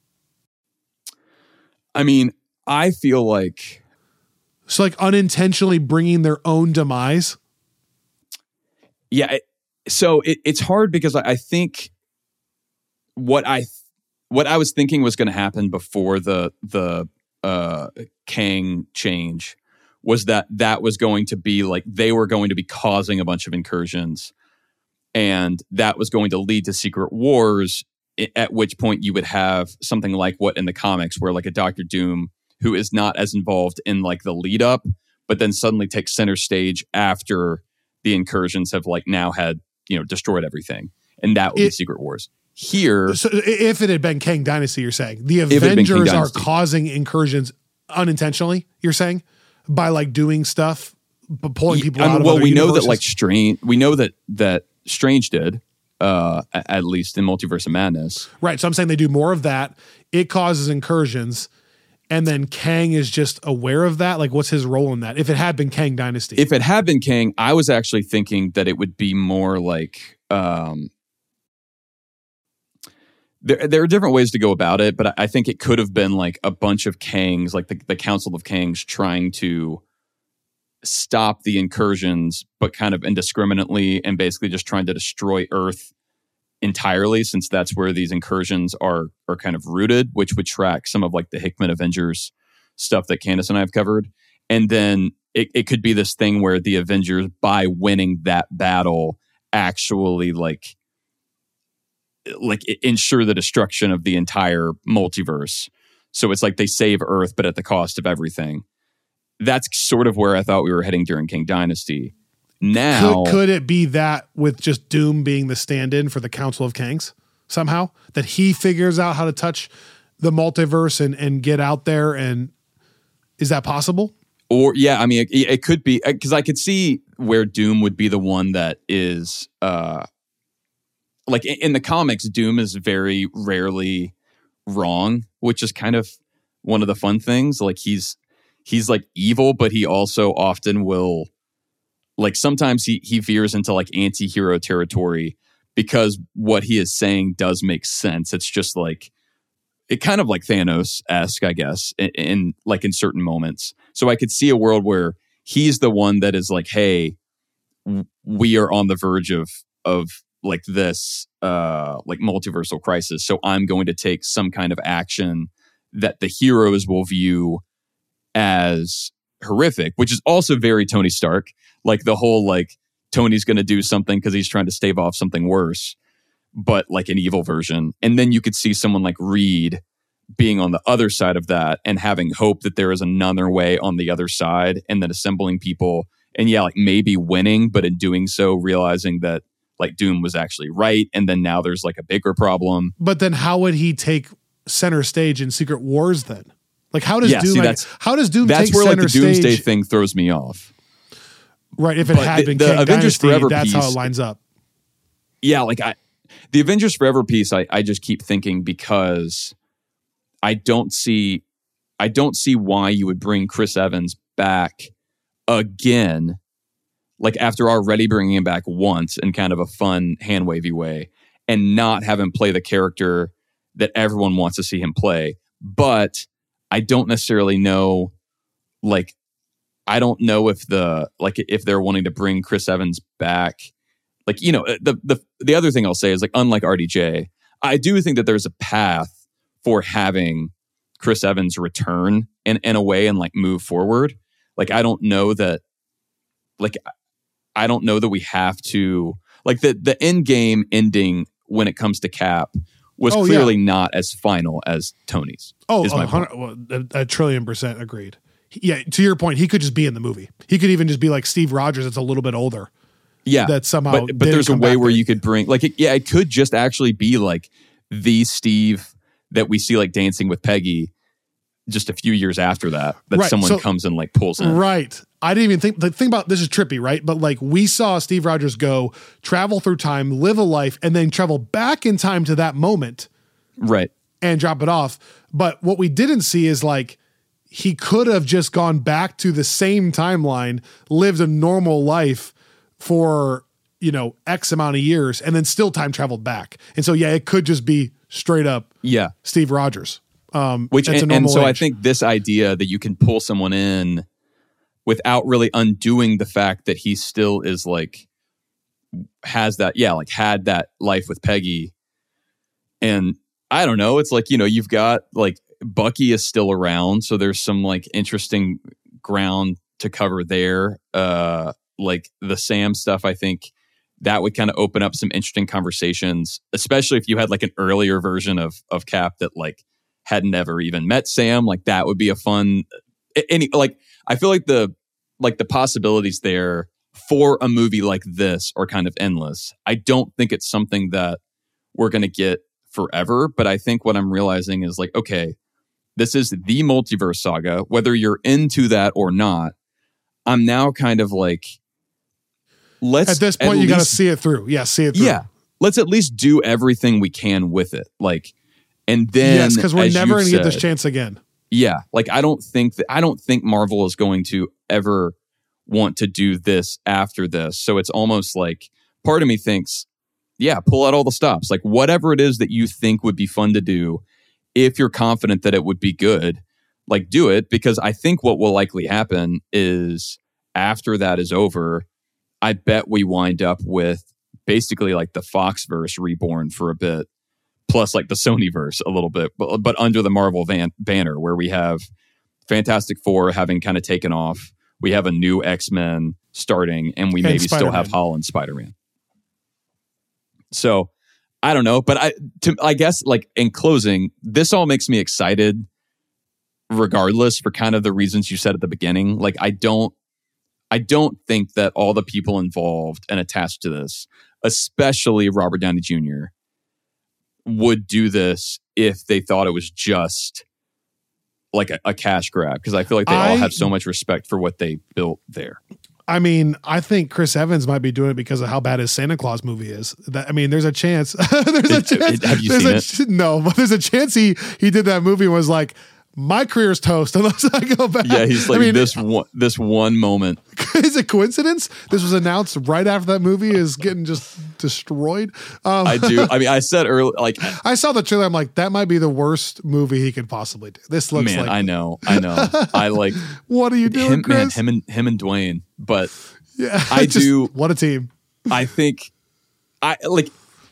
I mean, I feel like So like unintentionally bringing their own demise? Yeah. It, so it, it's hard because I, I think what I what I was thinking was going to happen before the the uh, Kang change was that that was going to be like they were going to be causing a bunch of incursions, and that was going to lead to Secret Wars. At which point you would have something like what in the comics, where like a Doctor Doom who is not as involved in like the lead up, but then suddenly takes center stage after the incursions have like now had, you know, destroyed everything. And that would It- be Secret Wars. Here, So if it had been Kang Dynasty, you're saying the it had been Kang Avengers are Dynasty. causing incursions unintentionally, you're saying, by like doing stuff, b- pulling people I mean, out of well, other we know universes? that like Strange, we know that that Strange did, uh, a- at least in Multiverse of Madness. Right. So I'm saying they do more of that. It causes incursions. And then Kang is just aware of that. Like, what's his role in that? If it had been Kang Dynasty. If it had been Kang, I was actually thinking that it would be more like um, there. There are different ways to go about it, but I, I think it could have been like a bunch of Kangs, like the, the Council of Kangs, trying to stop the incursions, but kind of indiscriminately and basically just trying to destroy Earth entirely, since that's where these incursions are are kind of rooted, which would track some of like the Hickman Avengers stuff that Candace and I have covered. And then it, it could be this thing where the Avengers, by winning that battle, actually like like ensure the destruction of the entire multiverse. So it's like they save Earth, but at the cost of everything. That's sort of where I thought we were heading during Kang Dynasty. Now, could, could it be that with just Doom being the stand-in for the Council of Kangs somehow, that he figures out how to touch the multiverse and, and get out there? And is that possible? Or yeah, I mean, it, it could be, because I could see where Doom would be the one that is, uh, like in, in the comics, Doom is very rarely wrong, which is kind of one of the fun things. Like he's he's like evil, but he also often will, like sometimes he he veers into like anti-hero territory because what he is saying does make sense. It's just like it kind of like Thanos-esque, I guess, in, in like in certain moments. So I could see a world where he's the one that is like, hey, w- we are on the verge of of like this uh like multiversal crisis, so I'm going to take some kind of action that the heroes will view as horrific, which is also very Tony Stark. Like the whole like Tony's going to do something because he's trying to stave off something worse, but like an evil version. And then you could see someone like Reed being on the other side of that and having hope that there is another way on the other side, and then assembling people and yeah, like maybe winning, but in doing so realizing that like Doom was actually right, and then now there's like a bigger problem. But then how would he take center stage in Secret Wars then? Like how does yeah, Doom see, like, that's, how does Doom that's take where center like the Doomsday stage? thing throws me off. Right, if it But had the- been the Kang Avengers Dynasty, Forever that's how piece- it lines up. Yeah, like I the Avengers Forever piece, I, I just keep thinking, because I don't see I don't see why you would bring Chris Evans back again, like after already bringing him back once in kind of a fun hand wavy way, and not have him play the character that everyone wants to see him play. But I don't necessarily know, like I don't know if the like if they're wanting to bring Chris Evans back. Like, you know, the the the other thing I'll say is like, unlike R D J, I do think that there's a path for having Chris Evans return in, in a way and like move forward. Like, I don't know that, like, I don't know that we have to, like the, the end game ending when it comes to Cap was Oh, clearly yeah. not as final as Tony's. Oh, is my a, hundred, well, a, a trillion percent agreed. Yeah, to your point, he could just be in the movie. He could even just be like Steve Rogers that's a little bit older. Yeah, That somehow but, but didn't there's a come way back where there. you could bring, like, it, yeah, it could just actually be like the Steve that we see like dancing with Peggy just a few years after that, that Right, someone so- comes and like pulls in. Right. I didn't even think the thing about this is trippy, right? But like we saw Steve Rogers go travel through time, live a life, and then travel back in time to that moment Right. and drop it off. But what we didn't see is like he could have just gone back to the same timeline, lived a normal life for, you know, X amount of years, and then still time traveled back. And so, yeah, it could just be straight up Yeah. Steve Rogers. Um, Which, it's a and, and normal so I age. think this idea that you can pull someone in without really undoing the fact that he still is like, has that, yeah, like had that life with Peggy. And I don't know, it's like, you know, you've got like Bucky is still around. So there's some like interesting ground to cover there. Uh, like the Sam stuff, I think that would kind of open up some interesting conversations, especially if you had like an earlier version of of Cap that like had never even met Sam. Like that would be a fun any like I feel like the like the possibilities there for a movie like this are kind of endless. I don't think it's something that we're going to get forever, but I think what I'm realizing is like, okay, this is the multiverse saga, whether you're into that or not. I'm now kind of like, let's at this point, you got to least- see it through. Yeah, see it through. yeah, let's at least do everything we can with it. Like, and then Yes, because we're as never you've going to get this said- chance again. Yeah, like I don't think that I don't think Marvel is going to ever want to do this after this. So it's almost like part of me thinks, yeah, pull out all the stops. Like whatever it is that you think would be fun to do, if you're confident that it would be good, like do it. Because I think what will likely happen is after that is over, I bet we wind up with basically like the Foxverse reborn for a bit, plus like the Sonyverse a little bit, but, but under the Marvel van, banner, where we have Fantastic Four having kind of taken off. We have a new X-Men starting, and we And maybe still have Spider-Man. Holland Spider-Man. So I don't know, but I, to, I guess like in closing, this all makes me excited regardless for kind of the reasons you said at the beginning. Like I don't, I don't think that all the people involved and attached to this, especially Robert Downey Junior, would do this if they thought it was just like a, a cash grab. Because I feel like they I- all have so much respect for what they built there. I mean, I think Chris Evans might be doing it because of how bad his Santa Claus movie is. That I mean, there's a chance. there's a It- chance. it- have you there's seen a it? ch- no, but there's a chance he he did that movie and was like, my career's toast unless I go back. Yeah, he's like I mean, this one, this one moment. is it coincidence? This was announced right after that movie is getting just destroyed. Um, I do. I mean, I said earlier, like, I saw the trailer. I'm like, that might be the worst movie he could possibly do. This looks man, like. I know, I know. I like What are you doing, him, man, Chris? him and him and Dwayne. But yeah, I just- do- What a team. I think I like.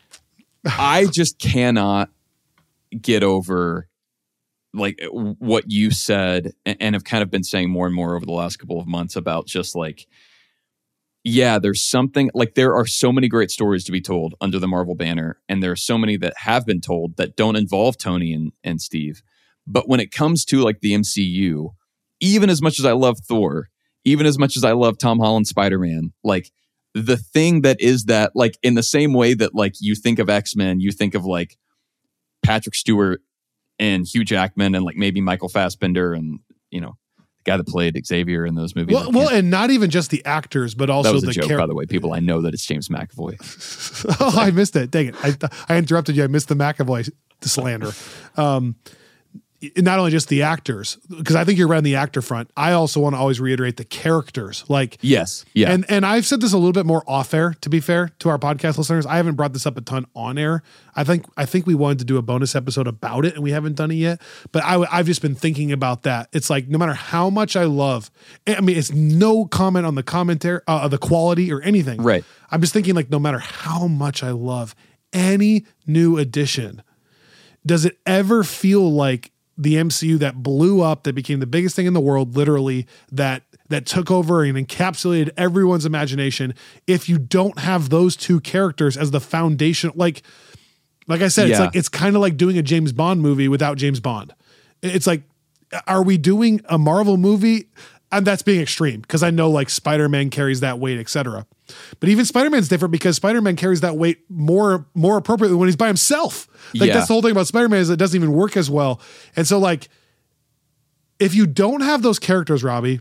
I just cannot get over like what you said, and have kind of been saying more and more over the last couple of months about just like, yeah, there's something like there are so many great stories to be told under the Marvel banner, and there are so many that have been told that don't involve Tony and, and Steve. But when it comes to like the M C U, even as much as I love Thor, even as much as I love Tom Holland Spider-Man, like the thing that is that, like, in the same way that, like, you think of X-Men, you think of, like, Patrick Stewart and Hugh Jackman and, like, maybe Michael Fassbender and, you know, the guy that played Xavier in those movies. Well, well and not even just the actors, but also that was a the joke, char- by the way. People, I know that it's James McAvoy. Oh, I missed it. Dang it. I, I interrupted you. I missed the McAvoy slander. Um, not only just the actors, because I think you're right on the actor front. I also want to always reiterate the characters. Like, yes, yeah, and and I've said this a little bit more off air. To be fair to our podcast listeners, I haven't brought this up a ton on air. I think I think we wanted to do a bonus episode about it, and we haven't done it yet. But I, I've just been thinking about that. It's like no matter how much I love, I mean, it's no comment on the commentary, uh, the quality or anything. Right. I'm just thinking like no matter how much I love any new addition, does it ever feel like the M C U that blew up, that became the biggest thing in the world, literally, that that took over and encapsulated everyone's imagination, if you don't have those two characters as the foundation? Like, like I said, yeah. it's like it's kind of like doing a James Bond movie without James Bond. It's like, are we doing a Marvel movie? And that's being extreme, because I know like Spider-Man carries that weight, et cetera. But even Spider-Man's different, because Spider-Man carries that weight more more appropriately when he's by himself. Like, yeah. that's the whole thing about Spider-Man, is it doesn't even work as well. And so like, if you don't have those characters, Robbie,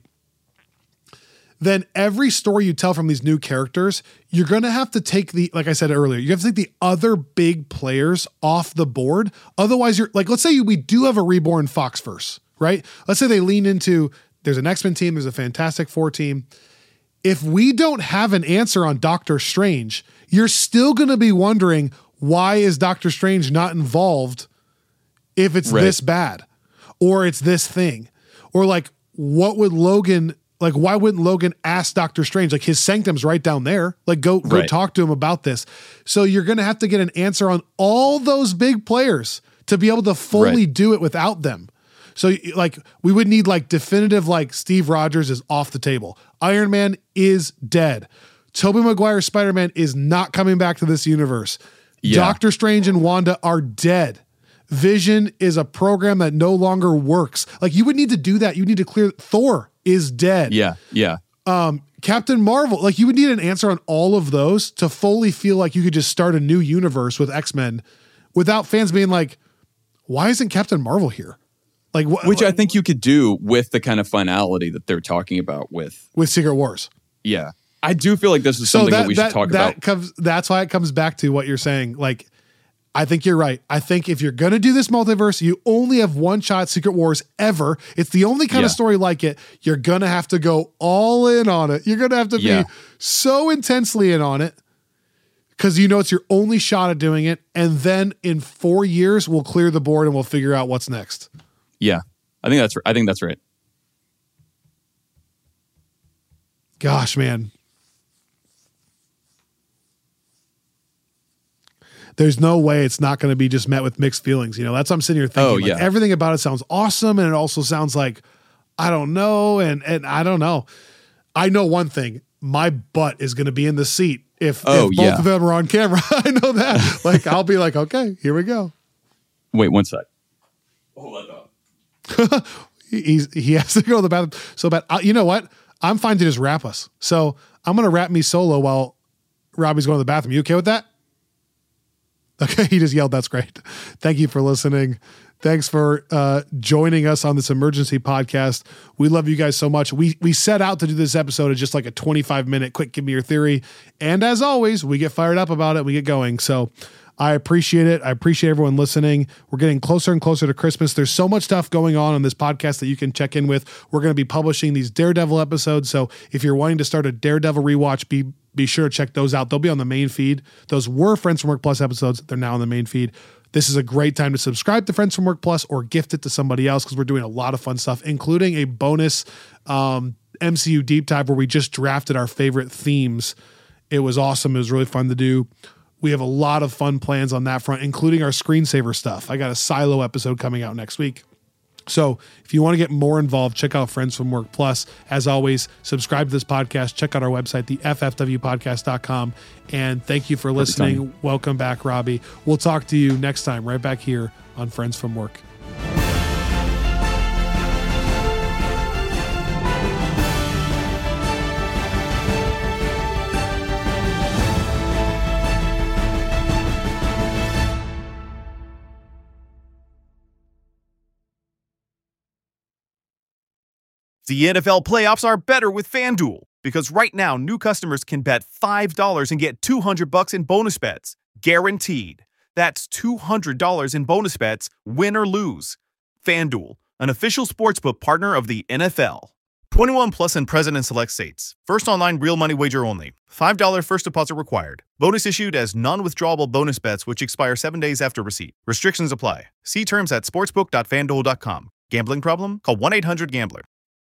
then every story you tell from these new characters, you're going to have to take the, like I said earlier, you have to take the other big players off the board. Otherwise you're like, let's say we do have a reborn Foxverse, right? Let's say they lean into, there's an X-Men team, there's a Fantastic Four team. If we don't have an answer on Doctor Strange, you're still going to be wondering, why is Doctor Strange not involved if it's right. this bad, or it's this thing, or like, what would Logan, like, why wouldn't Logan ask Doctor Strange? Like, his sanctum's right down there. Like, go, go right. talk to him about this. So you're going to have to get an answer on all those big players to be able to fully right. do it without them. So like, we would need like definitive, like Steve Rogers is off the table. Iron Man is dead. Tobey Maguire's Spider-Man is not coming back to this universe. Yeah. Doctor Strange and Wanda are dead. Vision is a program that no longer works. Like, you would need to do that. You need to clear. Thor is dead. Yeah. Yeah. Um, Captain Marvel, like, you would need an answer on all of those to fully feel like you could just start a new universe with X-Men without fans being like, why isn't Captain Marvel here? Like, wh- Which like, I think you could do with the kind of finality that they're talking about with with Secret Wars. Yeah, I do feel like this is so something that, that we that, should talk that about. Comes, that's why it comes back to what you're saying. Like, I think you're right. I think if you're going to do this multiverse, you only have one shot at Secret Wars ever. It's the only kind yeah. of story like it. You're going to have to go all in on it. You're going to have to yeah. be so intensely in on it, because you know it's your only shot at doing it. And then in four years, we'll clear the board and we'll figure out what's next. Yeah. I think that's I think that's right. Gosh, man. There's no way it's not going to be just met with mixed feelings. You know, that's what I'm sitting here thinking. Oh, like, yeah. everything about it sounds awesome, and it also sounds like, I don't know, and and I don't know. I know one thing. My butt is going to be in the seat if, oh, if both yeah. of them are on camera. I know that. Like, I'll be like, okay, here we go. Wait one sec. Hold that up. He's he has to go to the bathroom so bad. Uh, you know what? I'm fine to just wrap us. So I'm going to wrap me solo while Robbie's going to the bathroom. You okay with that? Okay, he just yelled, that's great. Thank you for listening. Thanks for uh, joining us on this emergency podcast. We love you guys so much. We we set out to do this episode as just like a twenty-five minute quick give me your theory. And as always, we get fired up about it. We get going. So I appreciate it. I appreciate everyone listening. We're getting closer and closer to Christmas. There's so much stuff going on on this podcast that you can check in with. We're going to be publishing these Daredevil episodes. So if you're wanting to start a Daredevil rewatch, be be sure to check those out. They'll be on the main feed. Those were Friends from Work Plus episodes. They're now on the main feed. This is a great time to subscribe to Friends from Work Plus or gift it to somebody else, because we're doing a lot of fun stuff, including a bonus um, M C U deep dive where we just drafted our favorite themes. It was awesome. It was really fun to do. we have a lot of fun plans on that front, including our screensaver stuff. I got a Silo episode coming out next week. So if you want to get more involved, check out Friends from Work Plus. As always, subscribe to this podcast. Check out our website, the f f w podcast dot com. And thank you for listening. Perfect time. Welcome back, Robbie. We'll talk to you next time right back here on Friends from Work. The N F L playoffs are better with FanDuel because right now new customers can bet five dollars and get two hundred bucks in bonus bets, guaranteed. That's two hundred dollars in bonus bets, win or lose. FanDuel, an official sportsbook partner of the N F L. twenty-one plus and present in select states. First online real money wager only. five dollars first deposit required. Bonus issued as non-withdrawable bonus bets which expire seven days after receipt. Restrictions apply. See terms at sportsbook dot fanduel dot com. Gambling problem? Call one eight hundred gambler.